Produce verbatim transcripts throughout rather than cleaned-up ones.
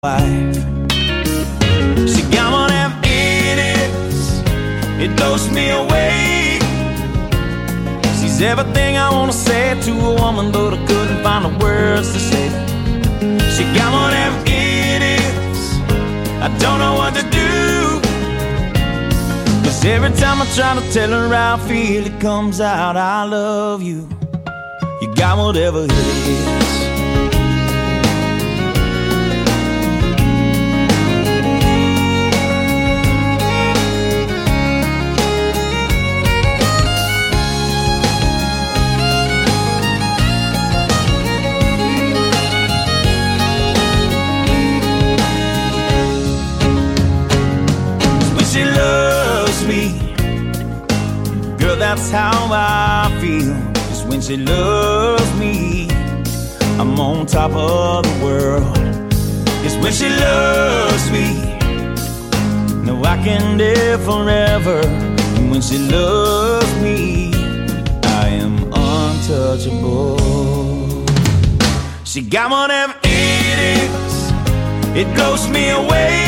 wife. She got one of them idiots, it blows me away. She's everything I want to say to a woman, but I couldn't find the words to say. She got one of them idiots, I don't know what to do. Cause every time I try to tell her how I feel, it comes out, I love you. You got whatever it is. She loves me, girl, that's how I feel. Just when she loves me, I'm on top of the world. Just when she loves me, no, I can live forever. And when she loves me, I am untouchable. She got one of them idiots, it blows me away.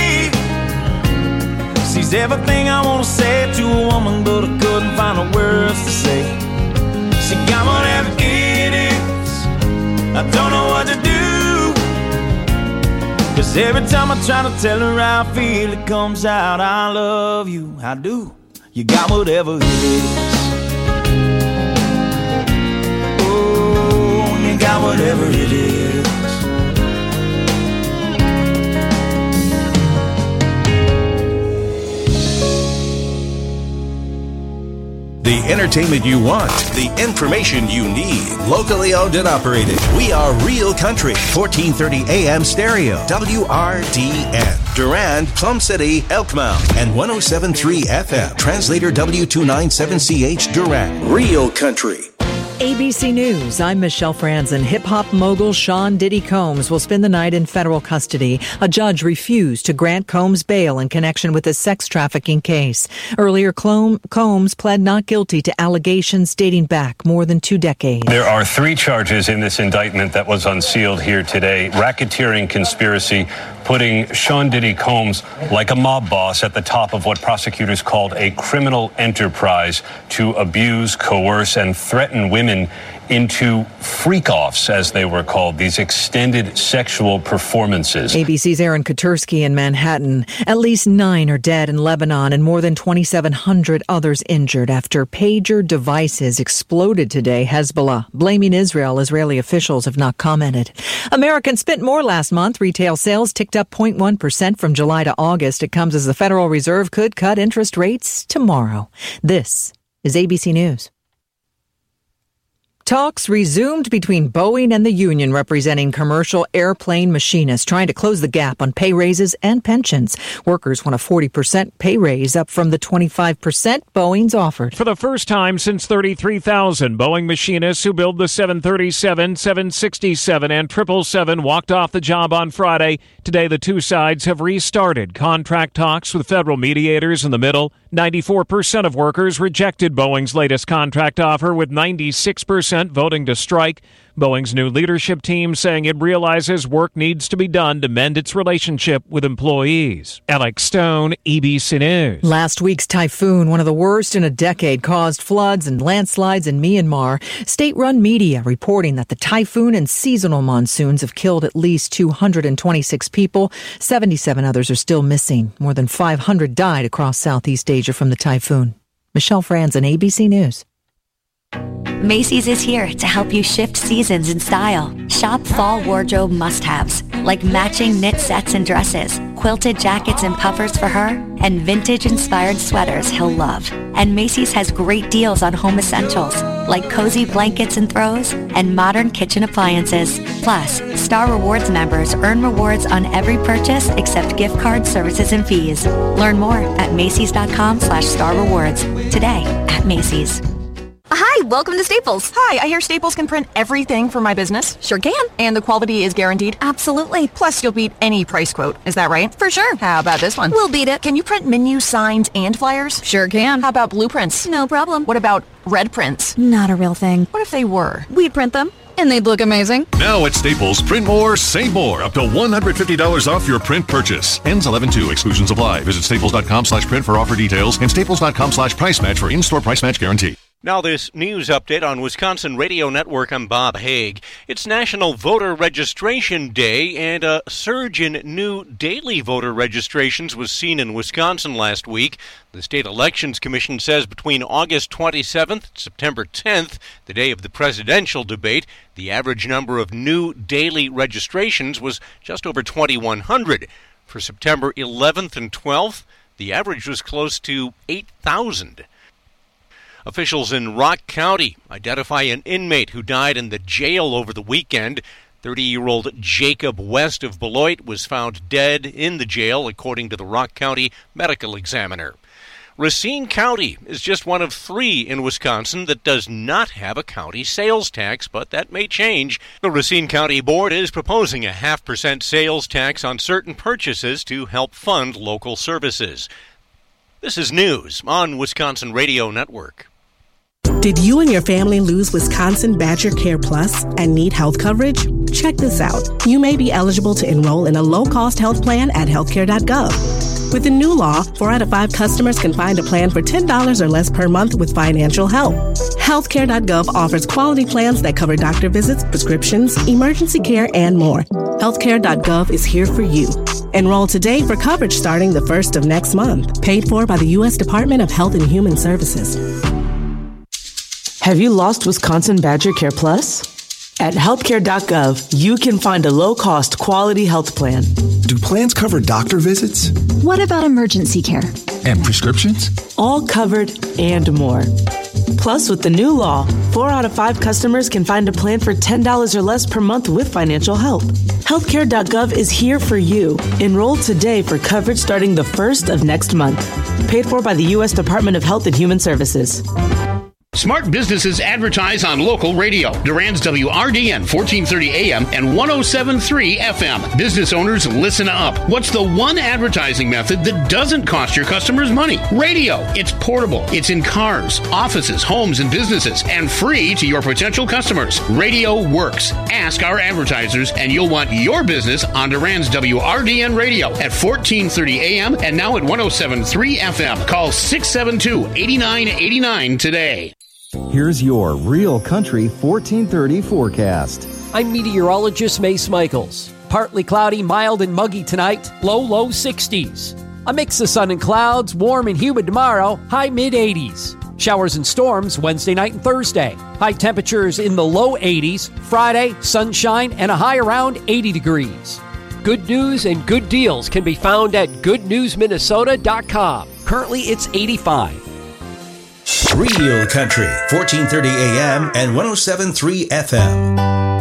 She's everything I want to say to a woman, but I couldn't find the words to say. She got one of them idiots, I don't know what to do. Cause every time I try to tell her how I feel, it comes out, I love you, I do. You got whatever it is. Oh, you got whatever it is. The entertainment you want, the information you need. Locally owned and operated. We are Real Country, fourteen thirty A M stereo, W R D N. Durand, Plum City, Elkmount, and one oh seven point three F M. Translator W two ninety-seven C H, Durand. Real Country. A B C News, I'm Michelle Franzen. Hip-hop mogul Sean Diddy Combs will spend the night in federal custody. A judge refused to grant Combs bail in connection with a sex trafficking case. Earlier, Combs pled not guilty to allegations dating back more than two decades. There are three charges in this indictment that was unsealed here today. Racketeering, conspiracy, putting Sean Diddy Combs like a mob boss at the top of what prosecutors called a criminal enterprise to abuse, coerce, and threaten women into freak-offs, as they were called, these extended sexual performances. A B C's Aaron Katursky in Manhattan. At least nine are dead in Lebanon and more than twenty-seven hundred others injured after pager devices exploded today. Hezbollah blaming Israel. Israeli officials have not commented. Americans spent more last month. Retail sales ticked up zero point one percent from July to August. It comes as the Federal Reserve could cut interest rates tomorrow. This is A B C News. Talks resumed between Boeing and the union representing commercial airplane machinists, trying to close the gap on pay raises and pensions. Workers want a forty percent pay raise, up from the twenty-five percent Boeing's offered. For the first time since thirty-three thousand Boeing machinists who build the seven thirty-seven, seven sixty-seven, and triple seven walked off the job on Friday. Today, the two sides have restarted contract talks with federal mediators in the middle. ninety-four percent of workers rejected Boeing's latest contract offer, with ninety-six percent voting to strike. Boeing's new leadership team saying it realizes work needs to be done to mend its relationship with employees. Alex Stone, A B C News. Last week's typhoon, one of the worst in a decade, caused floods and landslides in Myanmar. State-run media reporting that the typhoon and seasonal monsoons have killed at least two hundred twenty-six people. seventy-seven others are still missing. More than five hundred died across Southeast Asia from the typhoon. Michelle Franzen, A B C News. Macy's is here to help you shift seasons in style. Shop fall wardrobe must-haves, like matching knit sets and dresses, quilted jackets and puffers for her, and vintage-inspired sweaters he'll love. And Macy's has great deals on home essentials, like cozy blankets and throws, and modern kitchen appliances. Plus, Star Rewards members earn rewards on every purchase except gift cards, services, and fees. Learn more at Macys.com slash Star Rewards. Today at Macy's. Hi, welcome to Staples. Hi, I hear Staples can print everything for my business. Sure can. And the quality is guaranteed? Absolutely. Plus, you'll beat any price quote. Is that right? For sure. How about this one? We'll beat it. Can you print menus, signs, and flyers? Sure can. How about blueprints? No problem. What about red prints? Not a real thing. What if they were? We'd print them. And they'd look amazing. Now at Staples, print more, save more. Up to one hundred fifty dollars off your print purchase. Ends eleven two. Exclusions apply. Visit staples.com slash print for offer details and staples.com slash price match for in-store price match guarantee. Now this news update on Wisconsin Radio Network. I'm Bob Haig. It's National Voter Registration Day, and a surge in new daily voter registrations was seen in Wisconsin last week. The State Elections Commission says between August twenty-seventh and September tenth, the day of the presidential debate, the average number of new daily registrations was just over twenty-one hundred. For September eleventh and twelfth, the average was close to eight thousand. Officials in Rock County identify an inmate who died in the jail over the weekend. thirty-year-old Jacob West of Beloit was found dead in the jail, according to the Rock County Medical Examiner. Racine County is just one of three in Wisconsin that does not have a county sales tax, but that may change. The Racine County Board is proposing a half percent sales tax on certain purchases to help fund local services. This is news on Wisconsin Radio Network. Did you and your family lose Wisconsin Badger Care Plus and need health coverage? Check this out. You may be eligible to enroll in a low-cost health plan at healthcare dot gov. With the new law, four out of five customers can find a plan for ten dollars or less per month with financial help. healthcare dot gov offers quality plans that cover doctor visits, prescriptions, emergency care, and more. healthcare dot gov is here for you. Enroll today for coverage starting the first of next month. Paid for by the U S Department of Health and Human Services. Have you lost Wisconsin Badger Care Plus? At healthcare dot gov, you can find a low-cost, quality health plan. Do plans cover doctor visits? What about emergency care? And prescriptions? All covered and more. Plus, with the new law, four out of five customers can find a plan for ten dollars or less per month with financial help. healthcare dot gov is here for you. Enroll today for coverage starting the first of next month. Paid for by the U S Department of Health and Human Services. Smart businesses advertise on local radio. Durand's W R D N fourteen thirty A M and one oh seven point three F M. Business owners, listen up. What's the one advertising method that doesn't cost your customers money? Radio. It's portable. It's in cars, offices, homes, and businesses, and free to your potential customers. Radio works. Ask our advertisers, and you'll want your business on Durand's W R D N radio at fourteen thirty A M and now at one oh seven point three F M. Call six seven two, eight nine eight nine today. Here's your Real Country fourteen thirty forecast. I'm meteorologist Mace Michaels. Partly cloudy, mild and muggy tonight, low, low sixties. A mix of sun and clouds, warm and humid tomorrow, high mid eighties. Showers and storms Wednesday night and Thursday. High temperatures in the low eighties. Friday, sunshine and a high around eighty degrees. Good news and good deals can be found at good news minnesota dot com. Currently, it's eighty-five. Real Country, fourteen thirty A M and one oh seven point three F M.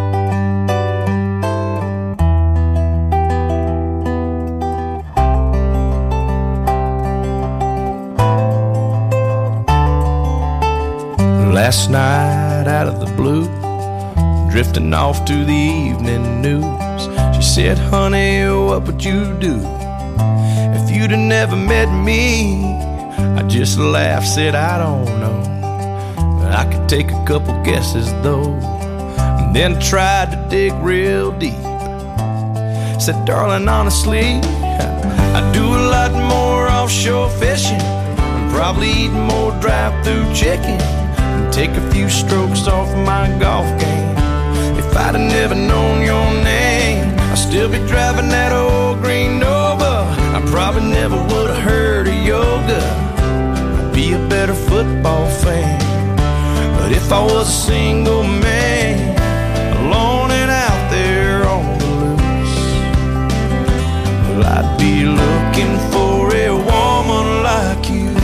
Last night out of the blue, drifting off to the evening news, she said, honey, what would you do if you'd have never met me? I just laughed, said, I don't know, but I could take a couple guesses though, and then tried to dig real deep. Said, darling, honestly, I do a lot more offshore fishing, and probably eat more drive-through chicken, and take a few strokes off my golf game. If I'd have never known your name, I'd still be driving that old green Nova. I probably never would have heard of yoga, be a better football fan. But if I was a single man, alone and out there on the loose, well, I'd be looking for a woman like you.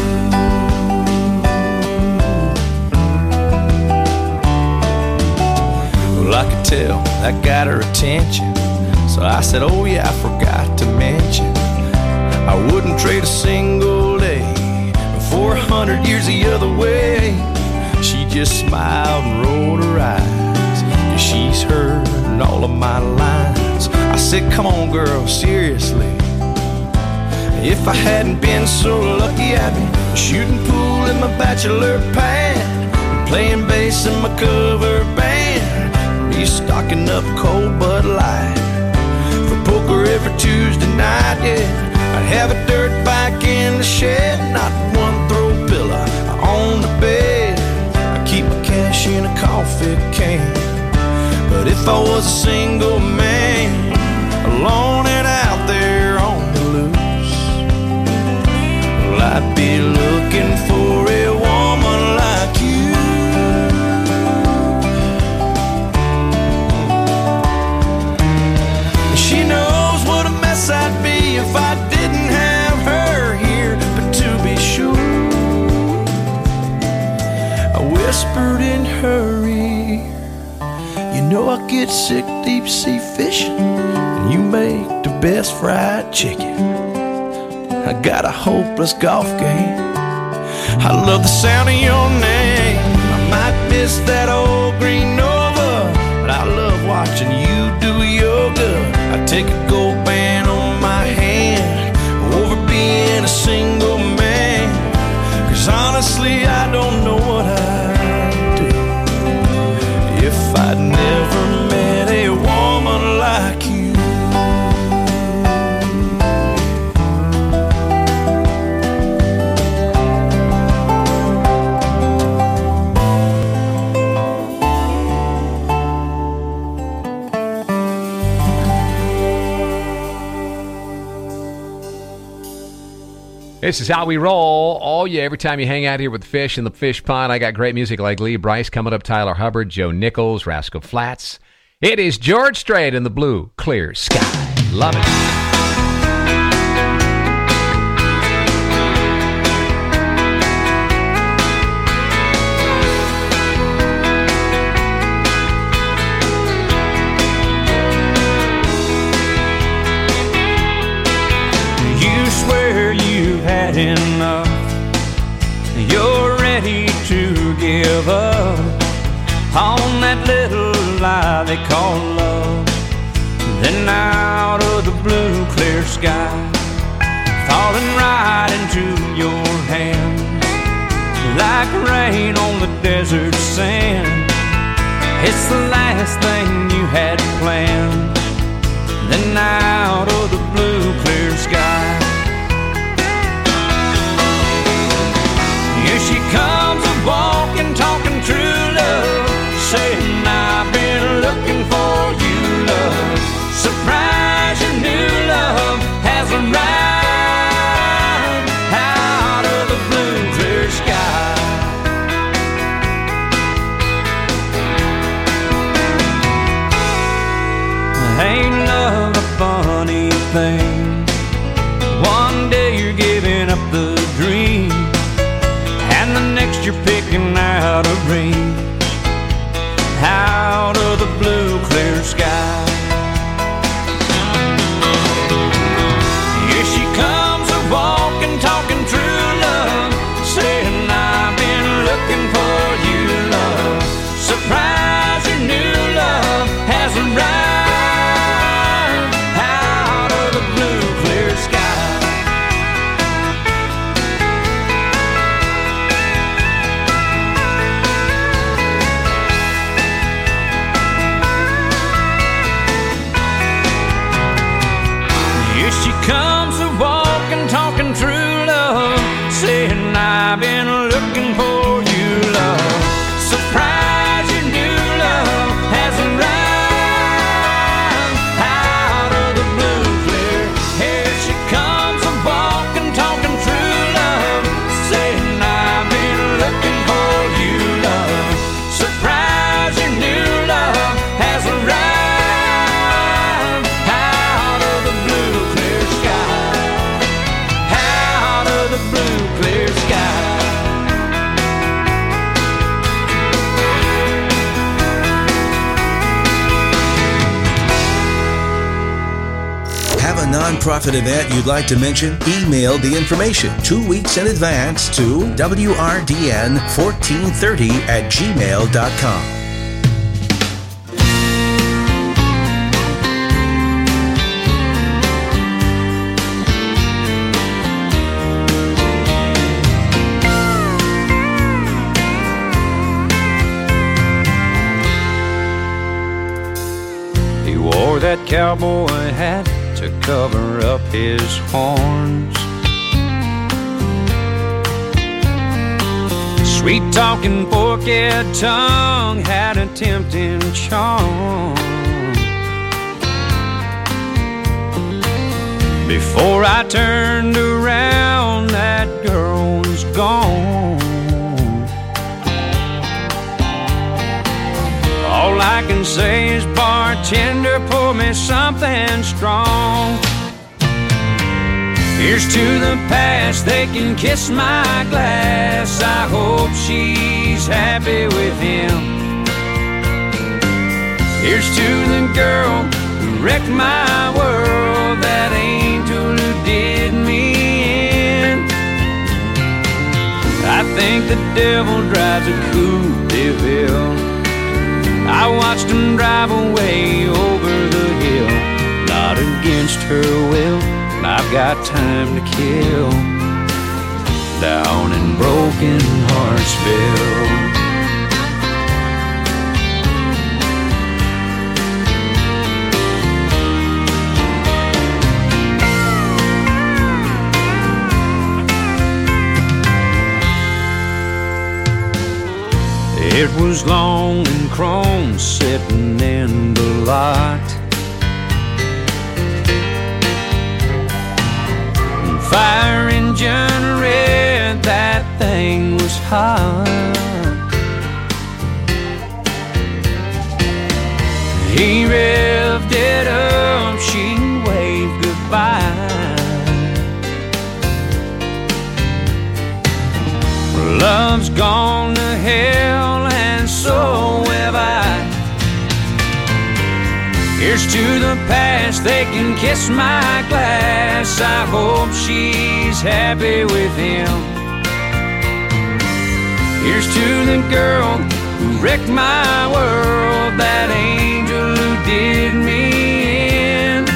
Well, I could tell that got her attention, so I said, oh yeah, I forgot to mention, I wouldn't trade a single day for a hundred years the other way. She just smiled and rolled her eyes, 'cause she's heard all of my lines. I said, come on girl, seriously, if I hadn't been so lucky, I'd be shooting pool in my bachelor pad, playing bass in my cover band, be stocking up cold Bud Light for poker every Tuesday night, yeah. I'd have a dirt bike in the shed, not one throw pillow on the bed. I keep my cash in a coffee can. But if I was a single man, alone and out there on the loose, well, I'd be looking for a woman like you. She knows what a mess I'd be if I didn't have her here. But to be sure, I whispered in her ear, you know I get sick deep sea fishing, and you make the best fried chicken. I got a hopeless golf game. I love the sound of your name. I might miss that old green Nova, but I love watching you do yoga. I take a gold band on my hand over being a single man. Cause honestly I don't know what I'd do if I'd never met a woman like you. This is how we roll. Oh, yeah, every time you hang out here with Fish in the Fish Pond, I got great music like Lee Brice coming up, Tyler Hubbard, Joe Nichols, Rascal Flatts. It is George Strait in the Blue Clear Sky. Love it. Had enough, you're ready to give up on that little lie they call love. Then out of the blue clear sky, falling right into your hands like rain on the desert sand. It's the last thing you had planned. Then out of the blue clear sky, here she comes a-walking, talking true love, saying I've been looking for you, love. Surprise, your new love has arrived out of the blue clear sky. Ain't love a funny thing? One day you're giving up the dream, and the next you're picking out a ring out of the blue clear sky. Here she comes a-walking, talking true love, saying I've been looking for you, love. Surprise, your new love has arrived out of the blue clear sky. She comes a-walking, talking true love, saying I've been looking for you, love. Surprise, your new love has arrived out of the blue clear. Here she comes a-walking, talking true love, saying I've been looking for you, love. Surprise, your new love has arrived out of the blue clear sky, out of the blue clear sky. Have a nonprofit event you'd like to mention? Email the information two weeks in advance to W R D N fourteen thirty at gmail dot com. that cowboy hat to cover up his horns. Sweet-talking forked tongue had a tempting charm. Before I turned around, that girl was gone. All I can say is, bartender, pour me something strong. Here's to the past, they can kiss my glass. I hope she's happy with him. Here's to the girl who wrecked my world, that angel who did me in. I think the devil drives a Coupe de Ville. I watched him drive away over the hill, not against her will. I've got time to kill down in Broken Heartsville. It was long and chrome sitting in the lot. Fire engine red, that thing was hot. He revved it up, she waved goodbye. Love's gone to hell and so have I. Here's to the past, they can kiss my glass. I hope she's happy with him. Here's to the girl who wrecked my world, that angel who did me in.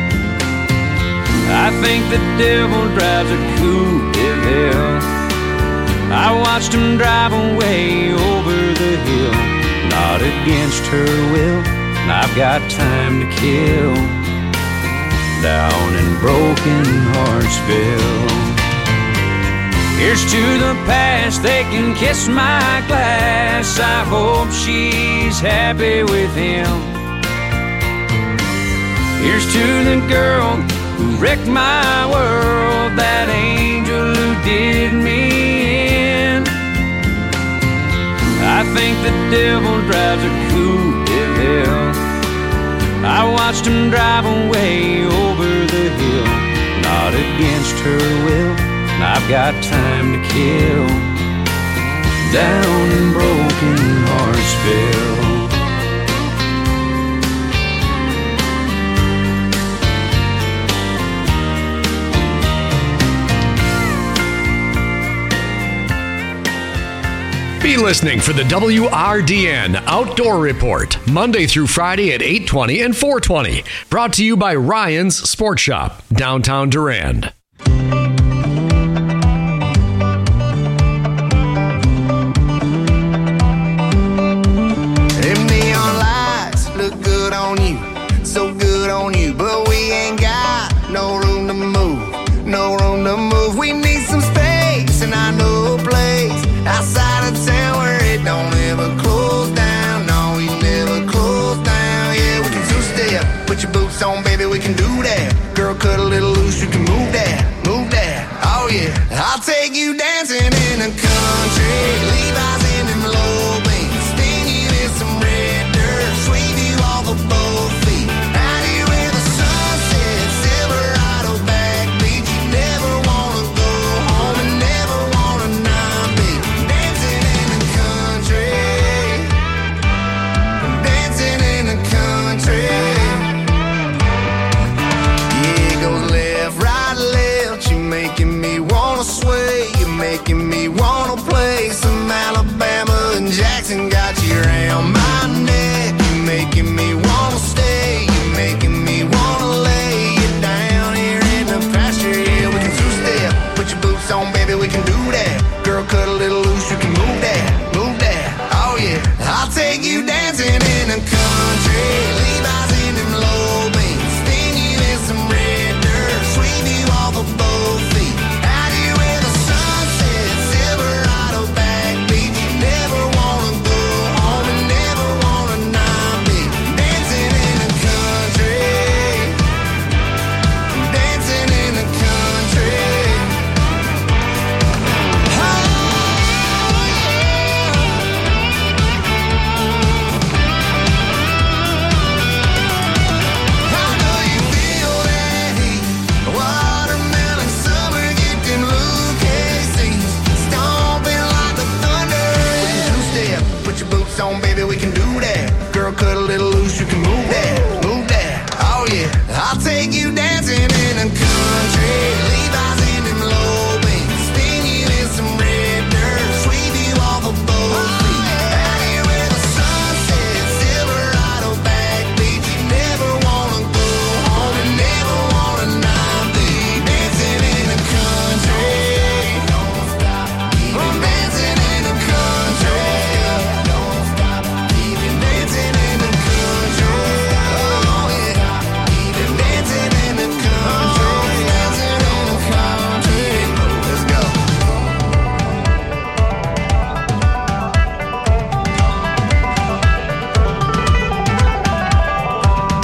I think the devil drives a Coupe de Ville. I watched him drive away over the hill, not against her will. I've got time to kill down in Broken Heartsville. Here's to the past, they can kiss my glass. I hope she's happy with him. Here's to the girl who wrecked my world, that angel who did me in. I think the devil drives a Coupe de Ville. I watched him drive away over the hill, not against her will. I've got time to kill down in Broken Heartsville. Be listening for the W R D N Outdoor Report, Monday through Friday at eight twenty and four twenty. Brought to you by Ryan's Sports Shop, downtown Durand. Them neon lights look good on you, so good on you, but we ain't got no room to move, no room to move. We need some space, and I know a place outside of town where it don't ever close down. No, we never close down. Yeah, we can two-step, put your boots on, baby, we can do that. Girl, cut a little loose, you can move that, move that. Oh yeah, I'll take you dancing in the country, Levi's in them low beams, sting you in some red dirt, sweep you off of both feet. Out here where the sun sets, Silverado back beach, you never wanna go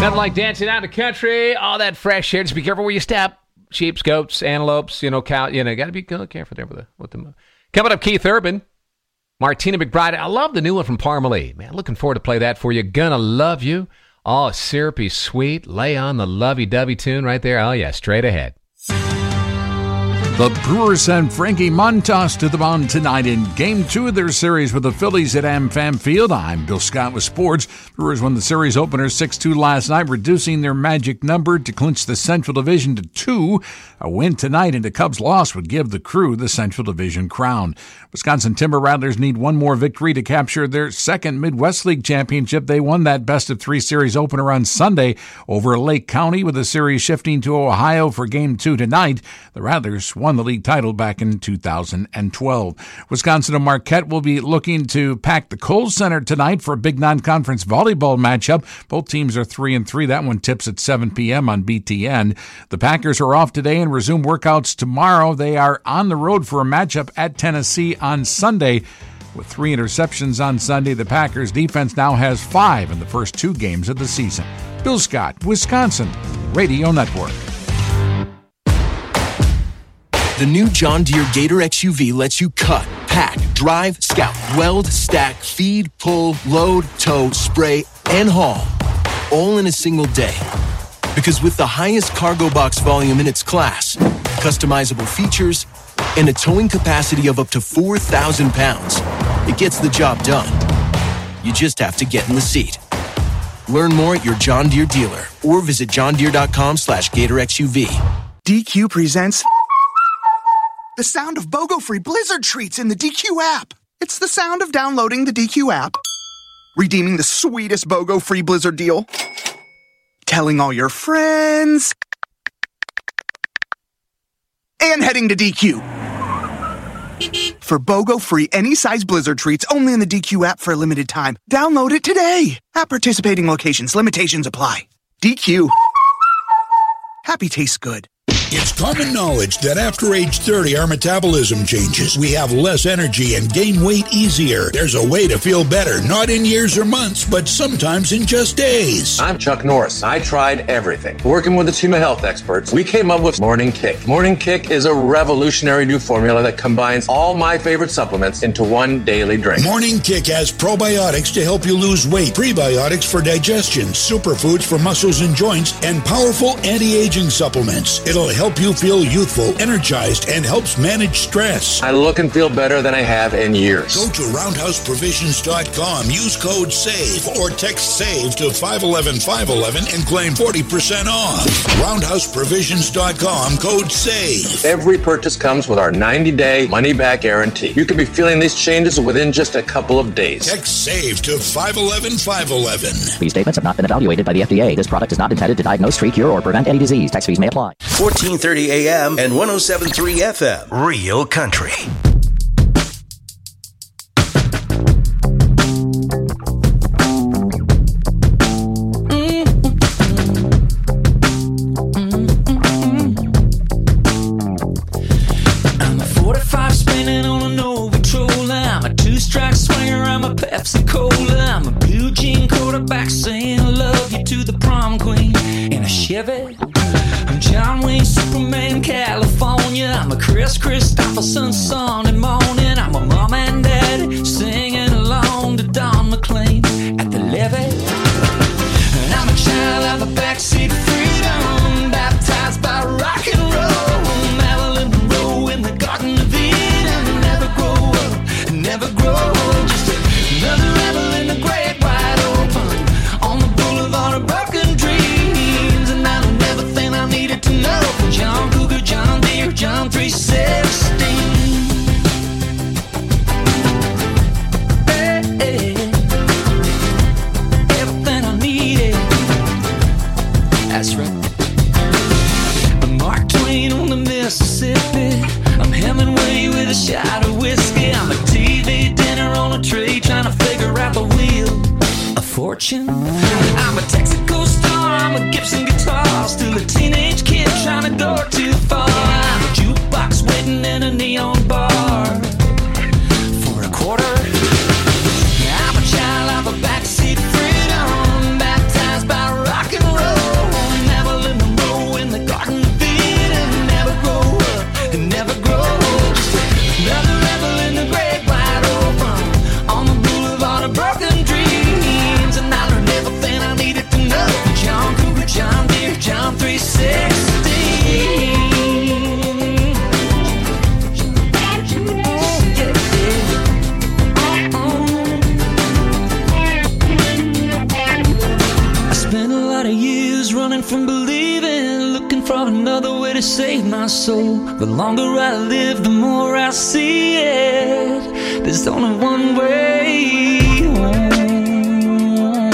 Nothing like dancing out in the country, all that fresh air. Just be careful where you step. Sheep, goats, antelopes, you know, cow. You know, got to be careful there with the with them. Coming up, Keith Urban, Martina McBride. I love the new one from Parmalee. Man, looking forward to play that for you. Gonna Love You. Oh, syrupy sweet. Lay on the lovey-dovey tune right there. Oh, yeah, straight ahead. The Brewers send Frankie Montas to the mound tonight in Game two of their series with the Phillies at AmFam Field. I'm Bill Scott with sports. Brewers won the series opener six two last night, reducing their magic number to clinch the Central Division to two. A win tonight and a Cubs loss would give the Crew the Central Division crown. Wisconsin Timber Rattlers need one more victory to capture their second Midwest League championship. They won that best-of-three series opener on Sunday over Lake County, with the series shifting to Ohio for Game two tonight. The Rattlers won the league title back in two thousand twelve. Wisconsin and Marquette will be looking to pack the Kohl Center tonight for a big non-conference volleyball matchup. Both teams are three and three. That one tips at seven p.m. on B T N. The Packers are off today and resume workouts tomorrow. They are on the road for a matchup at Tennessee on Sunday. With three interceptions on Sunday, the Packers defense now has five in the first two games of the season. Bill Scott, Wisconsin Radio Network. The new John Deere Gator X U V lets you cut, pack, drive, scout, weld, stack, feed, pull, load, tow, spray, and haul, all in a single day. Because with the highest cargo box volume in its class, customizable features, and a towing capacity of up to four thousand pounds, it gets the job done. You just have to get in the seat. Learn more at your John Deere dealer or visit johndeere.com slash Gator XUV. D Q presents the sound of BOGO-free Blizzard treats in the D Q app. It's the sound of downloading the D Q app, redeeming the sweetest BOGO-free Blizzard deal, telling all your friends, and heading to D Q. For BOGO-free any-size Blizzard treats only in the D Q app for a limited time. Download it today. At participating locations, limitations apply. D Q. Happy tastes good. It's common knowledge that after age thirty, our metabolism changes. We have less energy and gain weight easier. There's a way to feel better, not in years or months, but sometimes in just days. I'm Chuck Norris. I tried everything. Working with a team of health experts, we came up with Morning Kick. Morning Kick is a revolutionary new formula that combines all my favorite supplements into one daily drink. Morning Kick has probiotics to help you lose weight, prebiotics for digestion, superfoods for muscles and joints, and powerful anti-aging supplements. It'll help you feel youthful, energized, and helps manage stress. I look and feel better than I have in years. Go to roundhouse provisions dot com, use code SAVE, or text SAVE to five one one five one one and claim forty percent off. roundhouse provisions dot com, code SAVE. Every purchase comes with our ninety-day money-back guarantee. You could be feeling these changes within just a couple of days. Text SAVE to five one one five one one. These statements have not been evaluated by the F D A. This product is not intended to diagnose, treat, cure, or prevent any disease. Tax fees may apply. fourteen thirty A M and one oh seven point three F M. Real Country. I'm a forty-five spinning on a no patrol. I'm a two-strike swinger. I'm a Pepsi Cola. I'm a blue jean quarterback saying I love you to the prom queen in a Chevy. I'm John Wayne, Superman, California. I'm a Chris Christopherson, Sunday morning. I'm a mom and dad singing along to Don McLean at the levee. And I'm a child of a backseat freedom, baptized by rock and roll. Marilyn Monroe in the Garden of Eden. Never grow up, never grow old. Just another rebel in the great wide open on the boulevard of broken dreams. And I don't ever think I needed to know from John Cougar, John Deere, John three sixteen. Hey, hey. Everything I needed. That's right. I'm Mark Twain on the Mississippi. I'm Hemingway with a shot of whiskey. I'm a T V dinner on a tray trying to figure out the wheel of fortune. I'm a Texaco star, I'm a Gibson guitar, still a teenage kid trying to go too far. I'm a jukebox waiting in a neon bar for a quarter. I'm a child of a backseat freedom, baptized by rock and roll. soul. The longer I live, the more I see it. There's only one way home.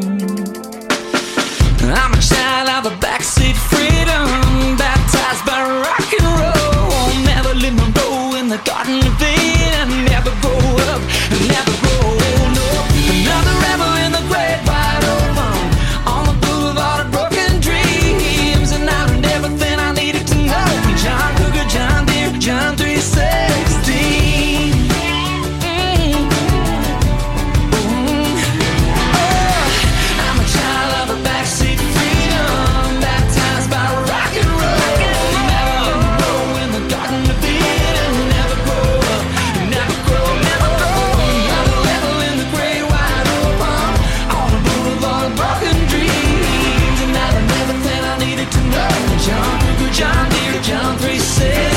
I'm a child of the backseat freedom, baptized by rock and roll. Marilyn Monroe in the Garden of Eden. Never grow up, never grow old. No. Another rebel in the great wide open, on the boulevard of broken dreams. And I learned everything I needed to know. John Cougar, John Deere, John three sixteen. Mm. Mm. Oh, I'm a child of the backseat freedom, baptized by rock and roll. Never grow in the Garden of Eden. Never grow up, never grow, never grow. Another rebel in the great wide open, on the boulevard of broken dreams. And I learned everything I needed to know. John Cougar, John Deere, John three sixteen.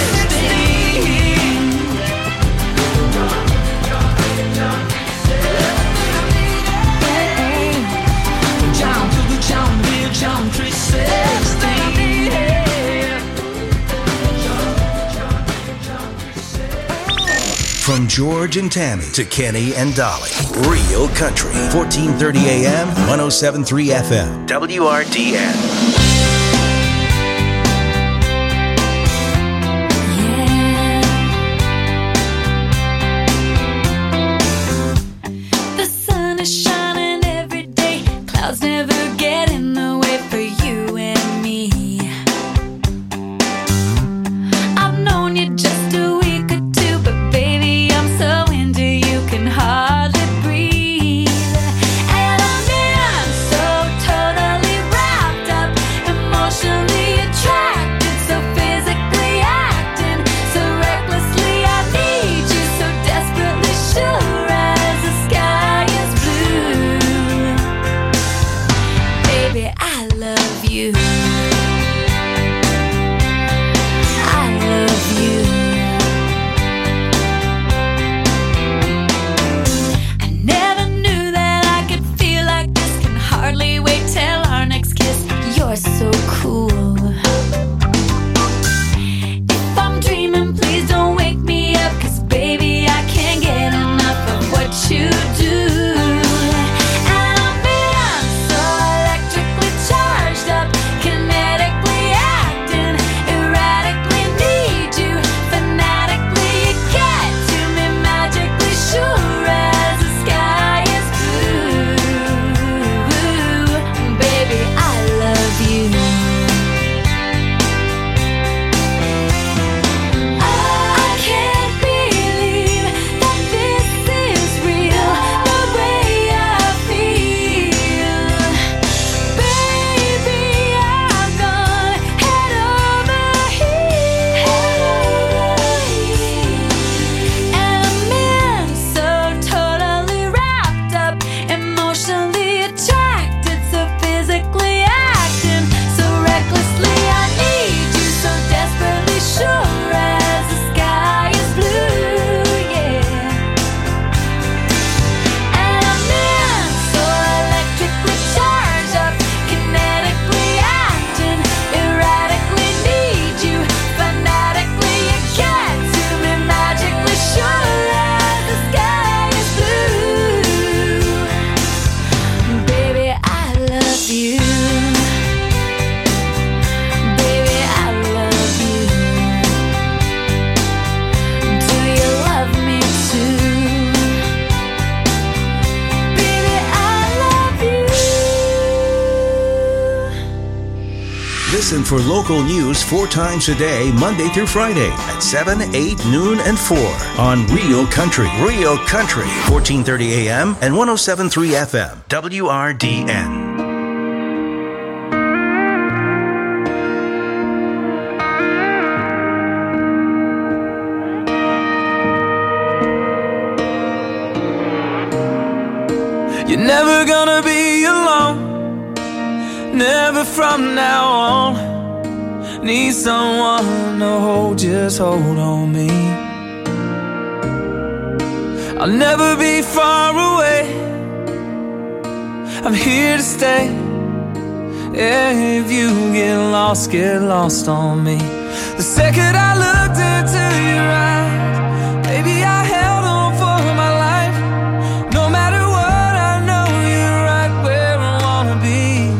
John Cougar, John Deere, John three sixteen. From George and Tammy to Kenny and Dolly. Real Country. fourteen thirty A M, one oh seven point three F M. W R D N. The sun is shining every day. Clouds never get in the way for you and me. I've known you just a week or two, but baby, I'm so into you, can hardly breathe. And I'm in so totally wrapped up, emotionally attracted, so physically acting, so recklessly I need you, so desperately sure as the sky is blue. Baby, I love you. I love you. I never knew that I could feel like this. Can hardly wait till our next kiss. You're so cool. If I'm dreaming, please don't wake me up, 'cause baby, I can't get enough of what you do. And I'm in so electrically charged up, kinetically acting, erratically need you, fanatically you get to me, magically sure as the sky is blue. Baby, I love you. I can't believe that this is real, the way I feel. Baby, I've gone head over heels. And I'm in so totally wrapped up, emotionally attracted, so physically acting, so recklessly I need you, so desperately sure as the sky is blue, yeah. And I'm in so electrically charged up, kinetically acting, erratically need you, fanatically you get to me, magically sure as the sky is blue. Baby, I love you. Baby, I love you. Do you love me too? Baby, I love you. Listen for local news four times a day, Monday through Friday at seven, eight, noon, and four on Real Country. Real Country, fourteen thirty A M and one oh seven point three F M. W R D N. You're never gonna be alone, never from now on. Need someone to hold, just hold on me. I'll never be far away, I'm here to stay. Yeah, if you get lost, get lost on me. The second I looked into your eyes, baby, I held on for my life. No matter what, I know you're right where I wanna be.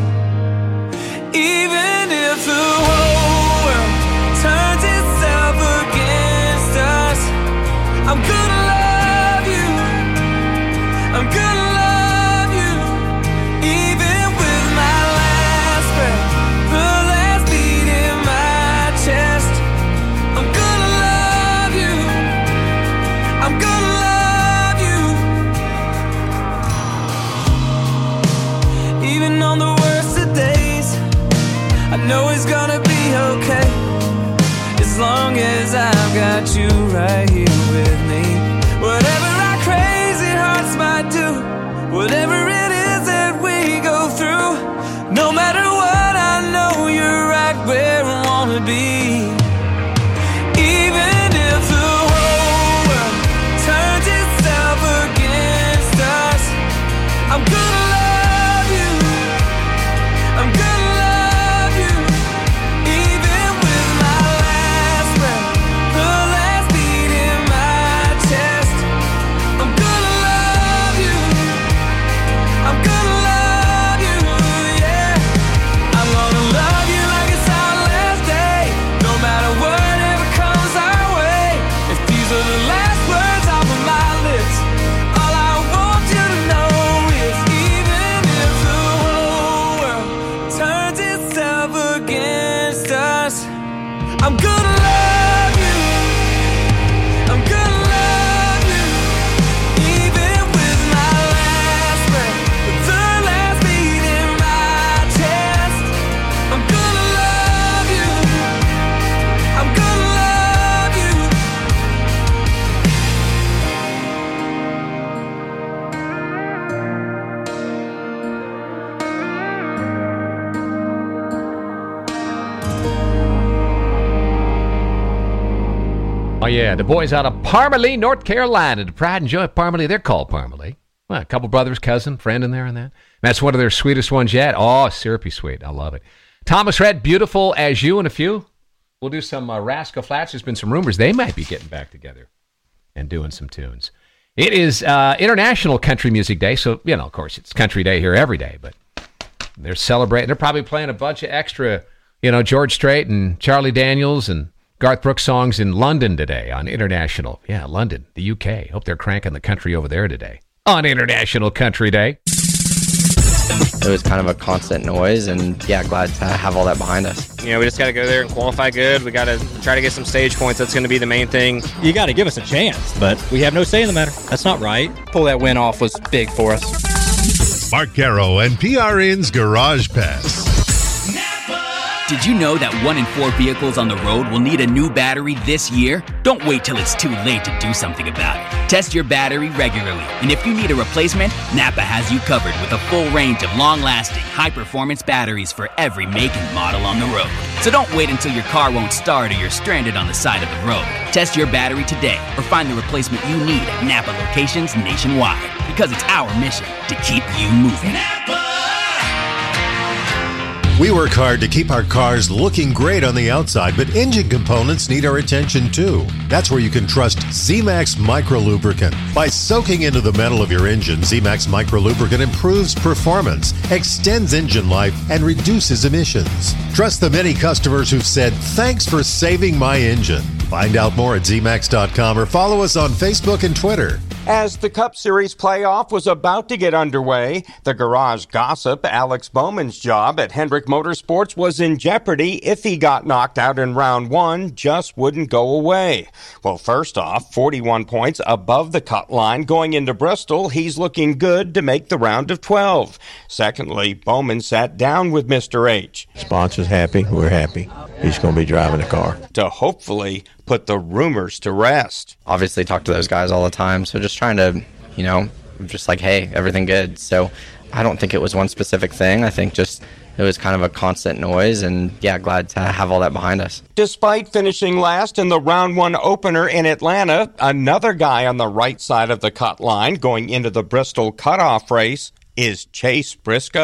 Even if the whole world turns itself against us, I'm gonna love you. I'm gonna love you. Even with my last breath, the last beat in my chest, I'm gonna love you. I'm gonna love you. Even on the worst of days, I know it's gonna be okay, as long as I've got you right here with me. Whatever our crazy hearts might do, whatever it is that we go through, no matter what, I know you're right where I wanna be. Even if the whole world turns itself against us, I'm gonna love you. I'm gonna love you. Even with my last breath, the last beat in my chest, I'm gonna love you. I'm gonna love you, yeah. I'm gonna love you like it's our last day, no matter whatever comes our way. If these are the last words off of my lips, all I want you to know is even if the whole world turns itself against us, I'm gonna love you. I'm gonna love you. Even with my last breath, the last beat in my chest, I'm gonna love you. I'm gonna love you. Oh, yeah, the boys out of Parmalee, North Carolina. The Pride and Joy of Parmalee. They're called Parmalee. Well, a couple brothers, cousin, friend in there and that. That's one of their sweetest ones yet. Oh, syrupy sweet. I love it. Thomas Rhett, Beautiful as You, and a few. We'll do some uh, Rascal Flatts. There's been some rumors they might be getting back together and doing some tunes. It is uh, International Country Music Day, so, you know, of course, it's Country Day here every day, but they're celebrating. They're probably playing a bunch of extra, you know, George Strait and Charlie Daniels and Garth Brooks songs in London today on International. Yeah, London, the U K. Hope they're cranking the country over there today on International Country Day. It was kind of a constant noise, and yeah, glad to have all that behind us. You know, we just got to go there and qualify good. We got to try to get some stage points. That's going to be the main thing. You got to give us a chance, but we have no say in the matter. That's not right. Pull that win off was big for us. Mark Caro and P R N's Garage Pass. Did you know that one in four vehicles on the road will need a new battery this year? Don't wait till it's too late to do something about it. Test your battery regularly, and if you need a replacement, Napa has you covered with a full range of long-lasting, high-performance batteries for every make and model on the road. So don't wait until your car won't start or you're stranded on the side of the road. Test your battery today or find the replacement you need at Napa locations nationwide, because it's our mission to keep you moving. Napa! We work hard to keep our cars looking great on the outside, but engine components need our attention too. That's where you can trust Z-Max Micro Lubricant. By soaking into the metal of your engine, Z-Max Micro Lubricant improves performance, extends engine life, and reduces emissions. Trust the many customers who've said, "Thanks for saving my engine." Find out more at Z max dot com or follow us on Facebook and Twitter. As the Cup Series playoff was about to get underway, the garage gossip Alex Bowman's job at Hendrick Motorsports was in jeopardy if he got knocked out in round one, just wouldn't go away. Well, first off, forty-one points above the cut line going into Bristol, he's looking good to make the round of twelve. Secondly, Bowman sat down with Mister H. Sponsor's happy, we're happy. He's going to be driving the car. To hopefully put the rumors to rest. Obviously talk to those guys all the time, so just trying to, you know, just like, hey, everything good. So I don't think it was one specific thing. I think just it was kind of a constant noise, and yeah, glad to have all that behind us. Despite finishing last in the round one opener in Atlanta, another guy on the right side of the cut line going into the Bristol cutoff race is Chase Briscoe.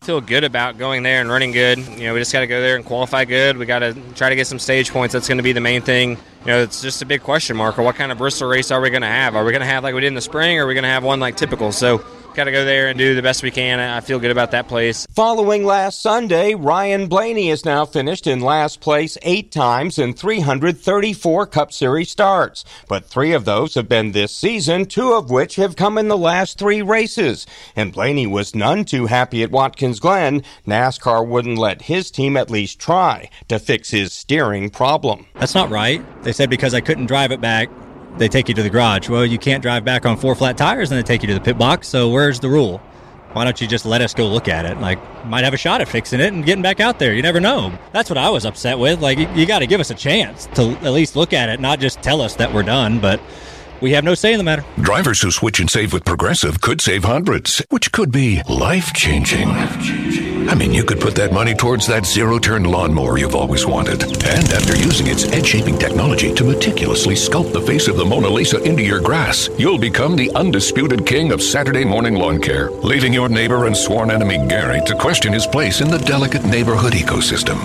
feel good about going there and running good. You know, we just got to go there and qualify good. We got to try to get some stage points. That's going to be the main thing. You know, it's just a big question mark. Or what kind of Bristol race are we going to have? Are we going to have like we did in the spring, or are we going to have one like typical? So got to go there and do the best we can. I feel good about that place. Following last Sunday, Ryan Blaney has now finished in last place eight times in three hundred thirty-four Cup Series starts. But three of those have been this season, two of which have come in the last three races. And Blaney was none too happy at Watkins Glen. NASCAR wouldn't let his team at least try to fix his steering problem. That's not right. They said because I couldn't drive it back, they take you to the garage. Well, you can't drive back on four flat tires and they take you to the pit box, so where's the rule? Why don't you just let us go look at it? Like, might have a shot at fixing it and getting back out there. You never know. That's what I was upset with. Like, you, you got to give us a chance to at least look at it, not just tell us that we're done, but we have no say in the matter. Drivers who switch and save with Progressive could save hundreds, which could be life-changing. I mean, you could put that money towards that zero-turn lawnmower you've always wanted. And after using its edge-shaping technology to meticulously sculpt the face of the Mona Lisa into your grass, you'll become the undisputed king of Saturday morning lawn care, leaving your neighbor and sworn enemy Gary to question his place in the delicate neighborhood ecosystem.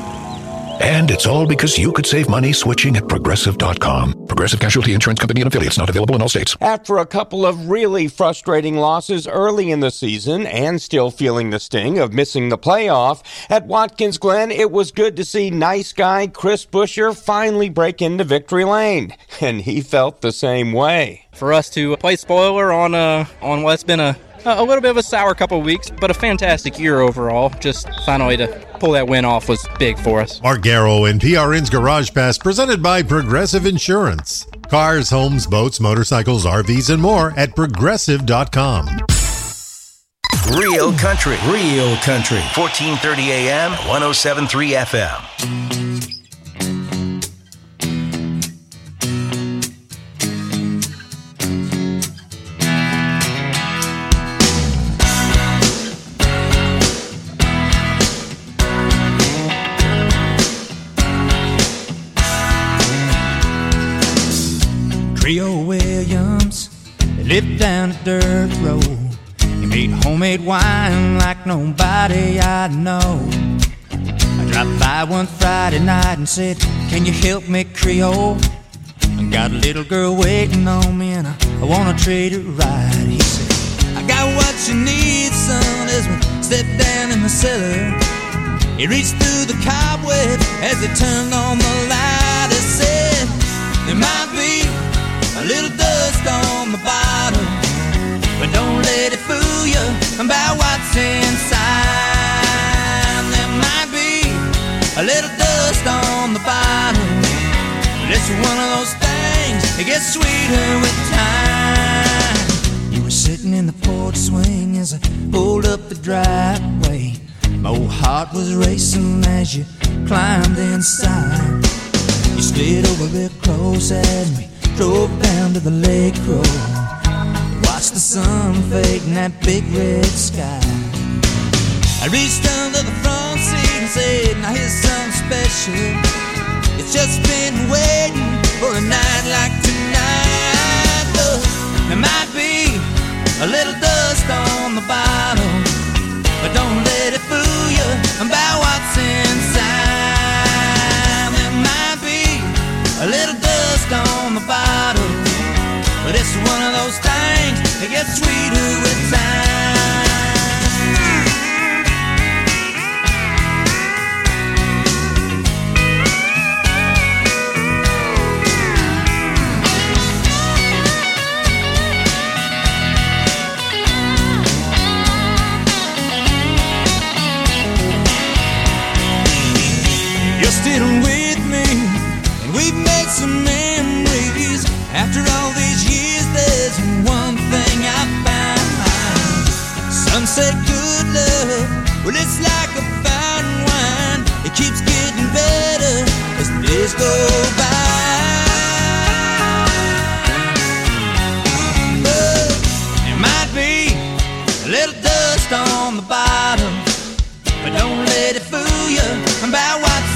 And it's all because you could save money switching at Progressive dot com. Progressive Casualty Insurance Company and affiliates, not available in all states. After a couple of really frustrating losses early in the season and still feeling the sting of missing the playoff, at Watkins Glen, it was good to see nice guy Chris Buescher finally break into victory lane. And he felt the same way. For us to play spoiler on, uh, on what's been a A little bit of a sour couple of weeks, but a fantastic year overall. Just finally to pull that win off was big for us. Mark Garrow and P R N's Garage Pass, presented by Progressive Insurance. Cars, homes, boats, motorcycles, R Vs, and more at Progressive dot com. Real country, real country. fourteen thirty A M, one oh seven point three F M. Trio Williams, they lived down a dirt road. He made homemade wine like nobody I know. I dropped by one Friday night and said, can you help me, Creole? I got a little girl waiting on me and I, I wanna treat her right. He said, I got what you need, son, as we stepped down in the cellar. He reached through the cobweb as he turned on the light. He said, there might be a little dust on the bottom, but don't let it fool you about what's inside. There might be a little dust on the bottom, but it's one of those things that gets sweeter with time. You were sitting in the porch swing as I pulled up the driveway. My old heart was racing as you climbed inside. You slid over real close as we drove down to the lake road. Watched the sun fade in that big red sky. I reached under the front seat and said, now here's something special. It's just been waiting for a night like tonight. Look, there might be a little dust on the bottom, but don't let it fool you about what's inside. There might be a little dust on the bottom, but it's one of those things that gets sweeter with time. You're still with me, and we've made some memories. After all these years, there's one thing I found. Some say good love, well, it's like a fine wine. It keeps getting better as the days go by. But there might be a little dust on the bottom, but don't let it fool you about what's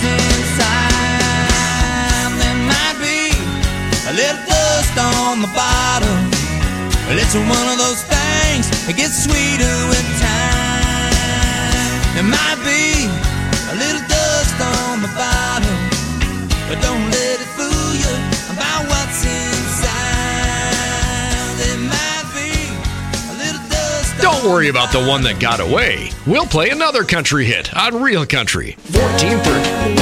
inside. There might be a little dust on the bottom, but it's one of those things that gets sweeter with time. There might be a little dust on the bottom, but don't let it fool you about what's inside. There might be a little dust. Don't worry about the one that got away. We'll play another country hit on Real Country. fourteen thirty.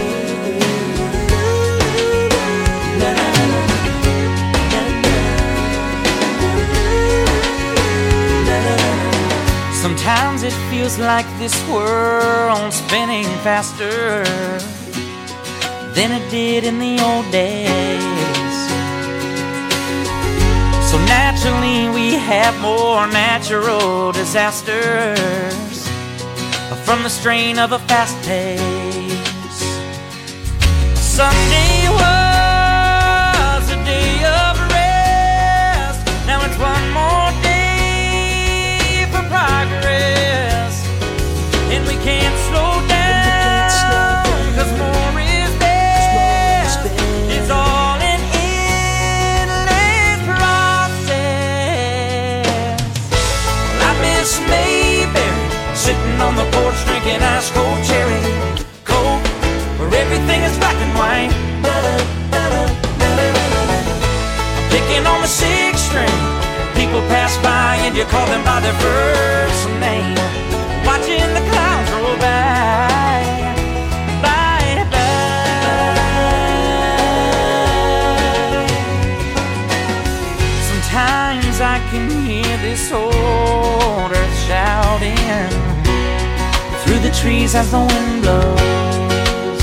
Sometimes it feels like this world's spinning faster than it did in the old days. So naturally we have more natural disasters from the strain of a fast pace. Sunday was a day of rest. Now it's one more day for progress, and we can't slow down, cause more is best. It's all an endless process. Well, I miss Mayberry, sitting on the porch drinking ice cold cherry Coke, where everything is black and white. I'm picking on the sixth string. People pass by and you call them by their first name. Watching the clouds roll by, by, by. Sometimes I can hear this old earth shouting through the trees as the wind blows.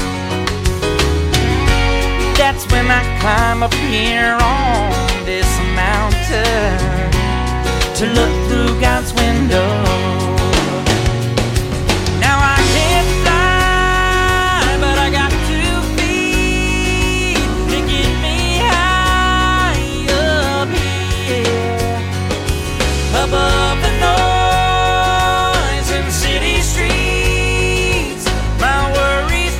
That's when I climb up here on this mountain to look through God's window. Now I can't fly, but I got two feet to get me high up here, above the noise in city streets. My worries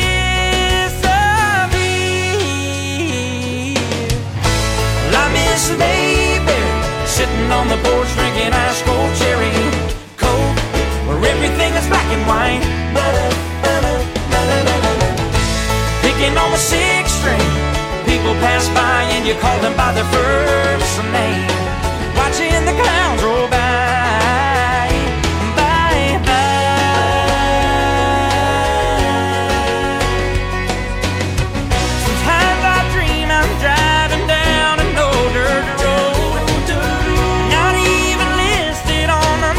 disappear. Well, I miss Mayberry, sitting on the porch drinking ice cold cherry Coke, where everything is black and white. Picking on the sixth string. People pass by and you call them by their first name. Watching the clouds roll by, by, by. Sometimes I dream I'm driving down an old dirt road, not even listed on the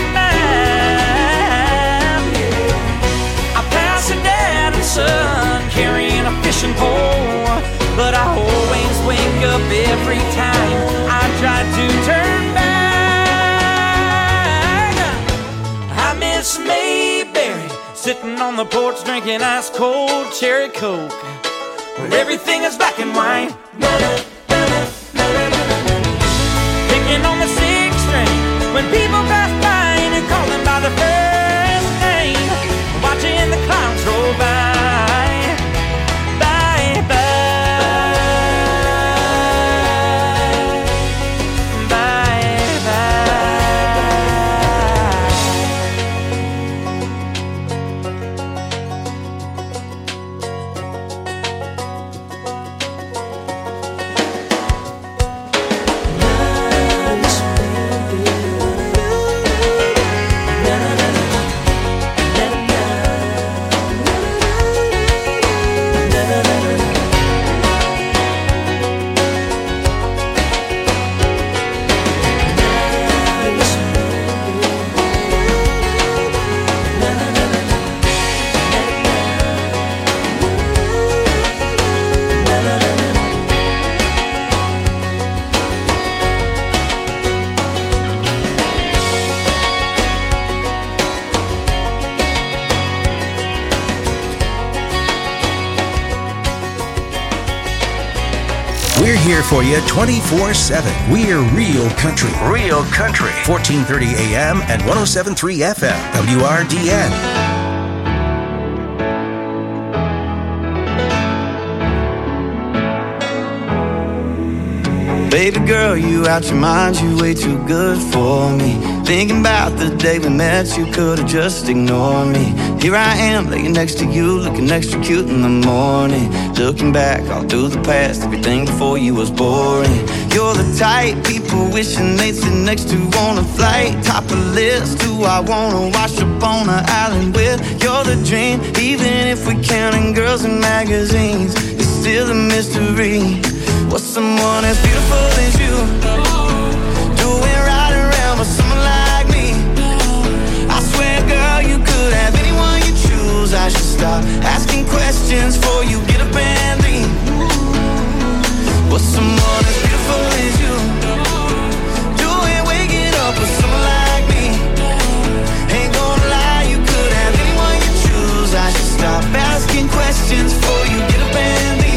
map. I pass a dad and son carrying a fishing pole, but I always wake up every time I try to turn back. I miss Mayberry, sitting on the porch drinking ice cold cherry Coke, where everything is black and white. Picking on the sixth string. When people pass by and you call them by the first name. Watching the clouds roll by, by, by, by, We're here for you twenty-four seven. We're Real Country. Real Country. fourteen thirty A M and one oh seven point three F M. W R D N. Baby girl, you out your mind, you way too good for me. Thinking about the day we met, you could've just ignored me. Here I am, laying next to you, looking extra cute in the morning. Looking back all through the past, everything before you was boring. You're the type people wishing they'd sit next to on a flight. Top of the list, who I wanna wash up on an island with. You're the dream, even if we're counting girls in magazines. It's still a mystery. What's someone as beautiful as you doing right around with someone like me? I swear, girl, you could have anyone you choose. I should stop asking questions before you get up and leave. What's someone as beautiful as you doing waking up with someone like me? Ain't gonna lie, you could have anyone you choose. I should stop asking questions before you get up and leave.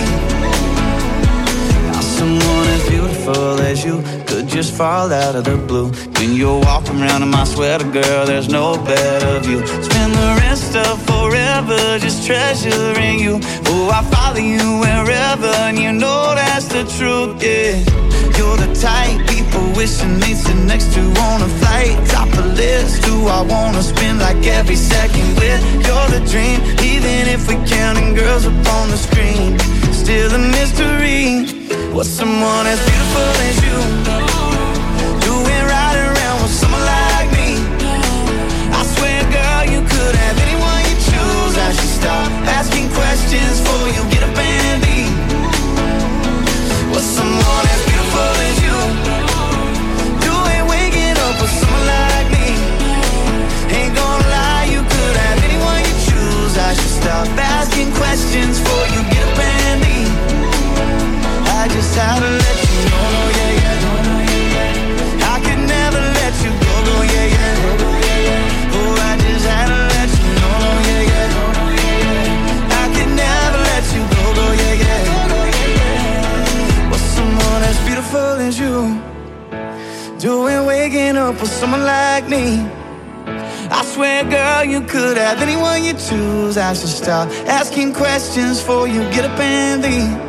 Someone as beautiful as you could just fall out of the blue. When you're walking around in my sweater, girl, there's no better view. Spend the rest of forever just treasuring you. Oh, I follow you wherever, and you know that's the truth, yeah. You're the type people wishing they'd sit next to on a flight. Top of the list, who I wanna spend like every second with. You're the dream, even if we're counting girls up on the screen. Still a mystery. What's someone as beautiful as you doing right around with someone like me? I swear, girl, you could have anyone you choose. I should stop asking questions before you get up and leave. What's someone as beautiful as you doing waking up with someone like me? Ain't gonna lie, you could have anyone you choose. I should stop asking questions before you get up and leave. I just had to let you know, no, yeah, yeah, no, no, yeah, yeah. I could never let you go, no, yeah, yeah, no, no, yeah, yeah. Oh, I just had to let you know, no, yeah, yeah, no, no, yeah, yeah. I could never let you go, no, yeah, yeah, no, no, yeah, yeah. What's someone as beautiful as you doing waking up with someone like me? I swear, girl, you could have anyone you choose. I should stop asking questions before you get up and leave.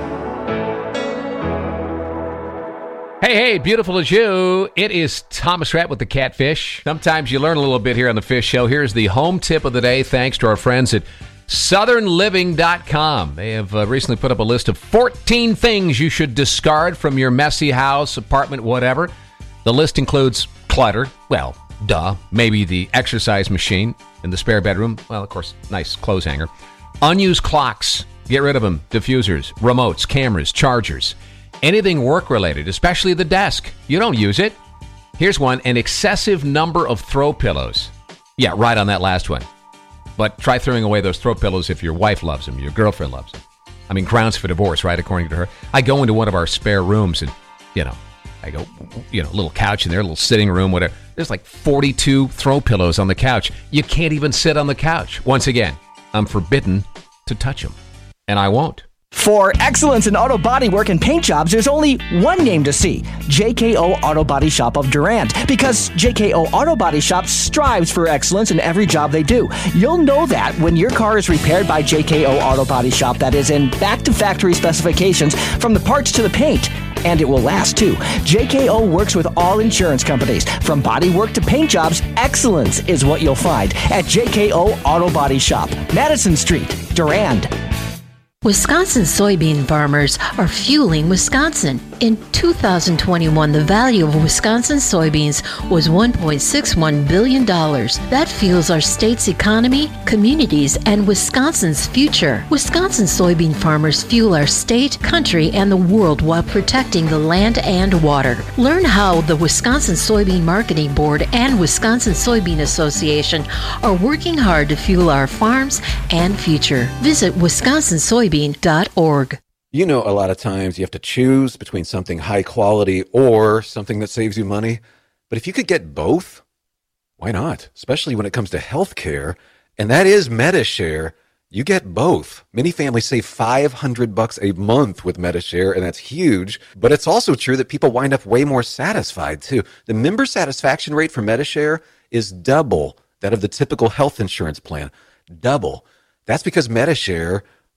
Hey, hey, beautiful as you. It is Thomas Rhett with the Catfish. Sometimes you learn a little bit here on the Fish Show. Here's the home tip of the day, thanks to our friends at southern living dot com. They have uh, recently put up a list of fourteen things you should discard from your messy house, apartment, whatever. The list includes clutter. Well, duh. Maybe the exercise machine in the spare bedroom. Well, of course, nice clothes hanger. Unused clocks. Get rid of them. Diffusers, remotes, cameras, chargers. Anything work-related, especially the desk. You don't use it. Here's one, an excessive number of throw pillows. Yeah, right on that last one. But try throwing away those throw pillows if your wife loves them, your girlfriend loves them. I mean, grounds for divorce, right, according to her. I go into one of our spare rooms and, you know, I go, you know, a little couch in there, a little sitting room, whatever. There's like forty-two throw pillows on the couch. You can't even sit on the couch. Once again, I'm forbidden to touch them. And I won't. For excellence in auto body work and paint jobs, there's only one name to see, J K O Auto Body Shop of Durant. Because J K O Auto Body Shop strives for excellence in every job they do. You'll know that when your car is repaired by J K O Auto Body Shop that is in back-to-factory specifications from the parts to the paint. And it will last, too. J K O works with all insurance companies. From body work to paint jobs, excellence is what you'll find at J K O Auto Body Shop, Madison Street, Durand. Wisconsin soybean farmers are fueling Wisconsin. In two thousand twenty-one, the value of Wisconsin soybeans was one point six one billion dollars. That fuels our state's economy, communities, and Wisconsin's future. Wisconsin soybean farmers fuel our state, country, and the world while protecting the land and water. Learn how the Wisconsin Soybean Marketing Board and Wisconsin Soybean Association are working hard to fuel our farms and future. Visit wisconsin soybean dot org. You know, a lot of times you have to choose between something high quality or something that saves you money. But if you could get both, why not? Especially when it comes to health care. And that is MediShare. You get both. Many families save five hundred bucks a month with MediShare, and that's huge. But it's also true that people wind up way more satisfied, too. The member satisfaction rate for MediShare is double that of the typical health insurance plan. Double. That's because MediShare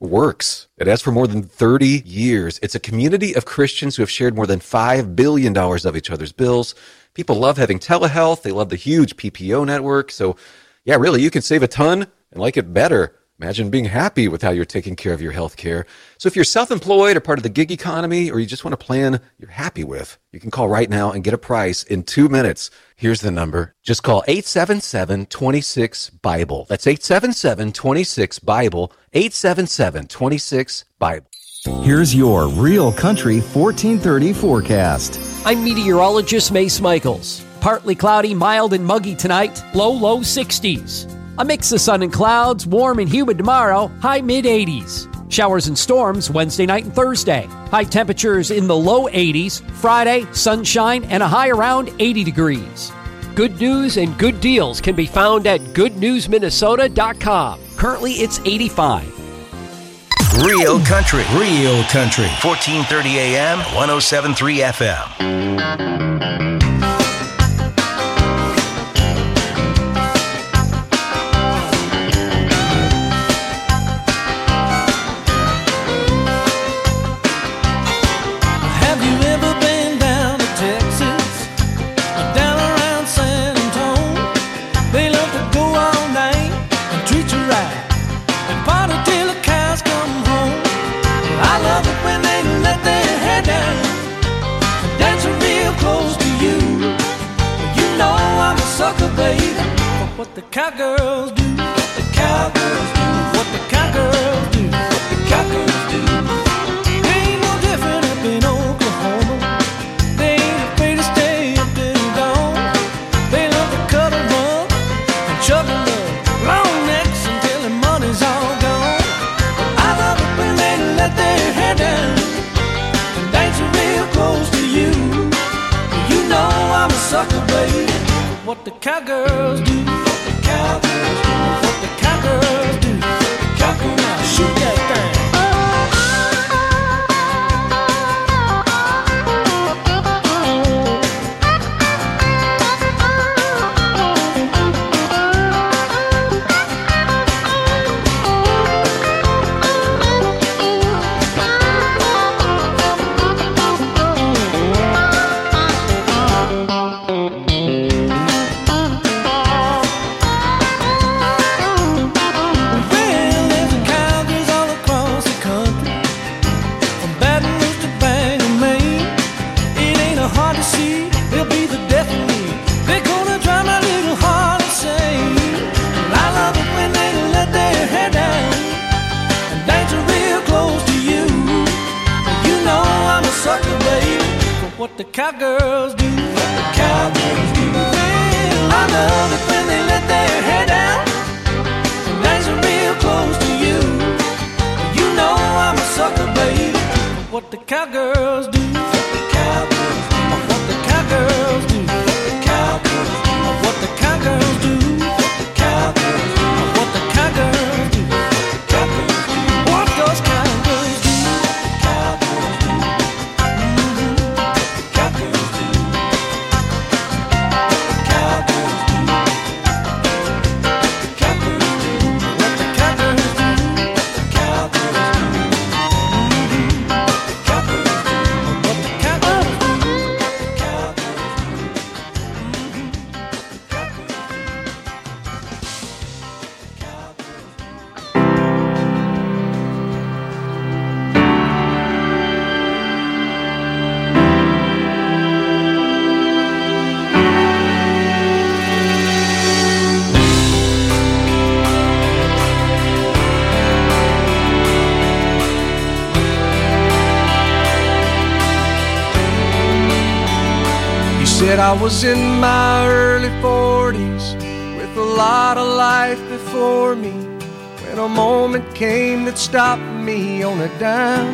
works. It has for more than thirty years. It's a community of Christians who have shared more than five billion dollars of each other's bills. People love having telehealth. They love the huge P P O network. So, yeah, really, you can save a ton and like it better. Imagine being happy with how you're taking care of your health care. So if you're self-employed or part of the gig economy, or you just want a plan you're happy with, you can call right now and get a price in two minutes. Here's the number. Just call eight seven seven, two six, BIBLE. That's eight seven seven, two six, BIBLE, eight seven seven, two six, BIBLE. Here's your Real Country fourteen thirty forecast. I'm meteorologist Mace Michaels. Partly cloudy, mild and muggy tonight, low, low sixties. A mix of sun and clouds, warm and humid tomorrow, high mid-eighties. Showers and storms Wednesday night and Thursday. High temperatures in the low eighties. Friday, sunshine and a high around eighty degrees. Good news and good deals can be found at good news minnesota dot com. Currently, it's eighty-five. Real Country, Real Country, fourteen thirty A M, one oh seven point three F M. What the cowgirls do, what the cowgirls do, what the cowgirls do, what the cowgirls do. They ain't no different up in Oklahoma. They ain't afraid to stay up till dawn. They love to cuddle up and chug a love, long necks until the money's all gone. But I love it when they let their hair down and dance real close to you. You know I'm a sucker, baby. What the cowgirls do. Cowgirls do what the cowgirls do. Cowgirl, now shoot that thing. What the cowgirls do, what the cowgirls do. Well, I love it when they let their hair down and dance real close to you. You know I'm a sucker, baby. What the cowgirls do, what the cowgirls do, what the cowgirls do, what the cowgirls do, what the cowgirls do, what the cowgirls do, what the cowgirls do, cowgirls do, what those cowgirls do, cowgirls do. Said I was in my early forties with a lot of life before me, when a moment came that stopped me on a dime.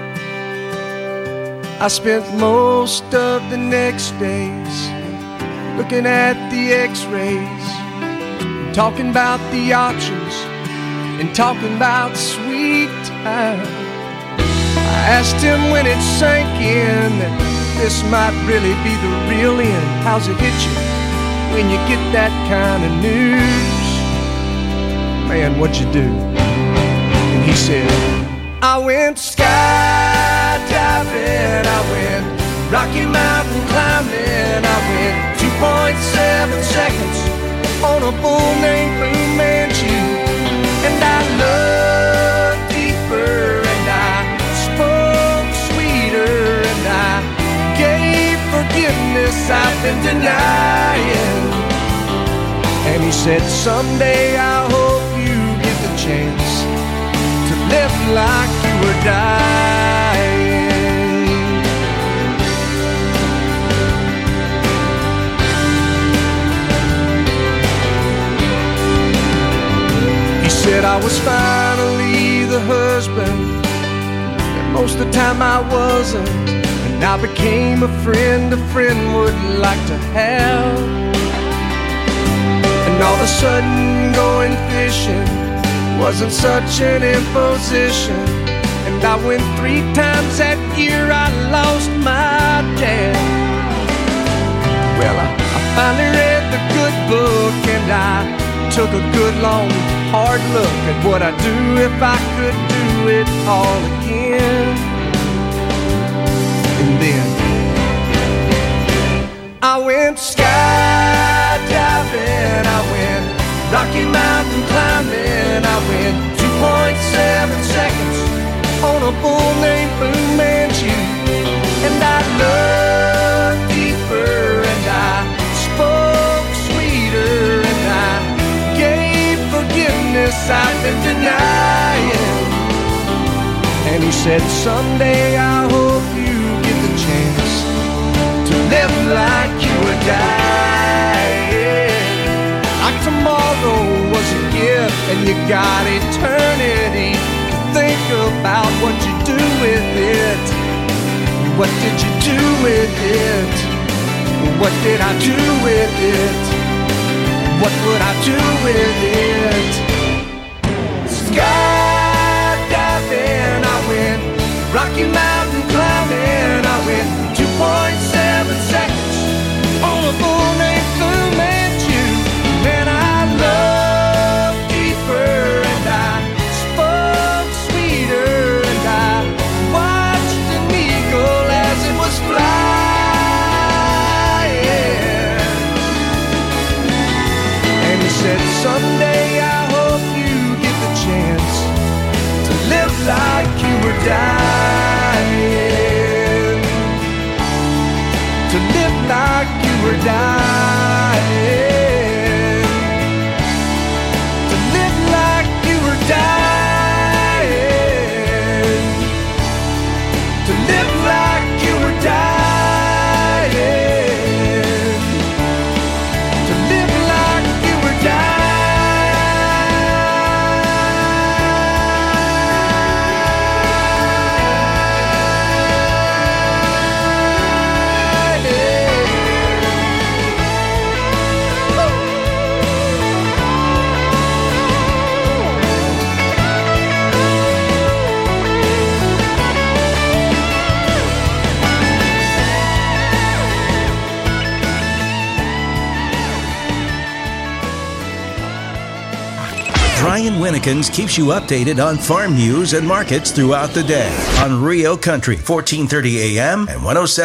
I spent most of the next days looking at the x-rays, talking about the options and talking about sweet time. I asked him when it sank in that this might really be the real end. How's it hit you when you get that kind of news? Man, what'd you do? And he said, I went skydiving, I went Rocky Mountain climbing, I went two point seven seconds on a bull named Fu Manchu. And I looked deeper and I spoke sweeter and I gave forgiveness I've been denying. And he said, someday I hope you get the chance to live like you were dying. He said I was finally the husband that most of the time I wasn't, and I became a friend a friend would like to have. And all of a sudden going fishing wasn't such an imposition. And I went three times that year, I lost my dad. Well, I, I finally read the good book and I took a good long hard look at what I'd do if I could do it all again. And then I went skydiving, I went Rocky Mountain climbing, I went two point seven seconds on a bull named Fu Manchu. And I looked deeper and I spoke sweeter and I gave forgiveness I've been denying. And he said, someday I hope you get the chance to live like you were dying. Like tomorrow was a gift and you got eternity to think about what you do with it. What did you do with it? What did I do with it? What would I do with it? Skydiving, I went Rocky Mountain climbing, I went two point seven seconds on a bull named Fu Manchu. And I looked deeper and I spoke sweeter and I watched an eagle as it was flying. And he said, someday I hope you get the chance to live like you were dying. To live like you were dying. To live like you were dying. To live like you were dying. To live like you were dying. Brian Winnekins keeps you updated on farm news and markets throughout the day on Rio Country, fourteen thirty A M and one oh seven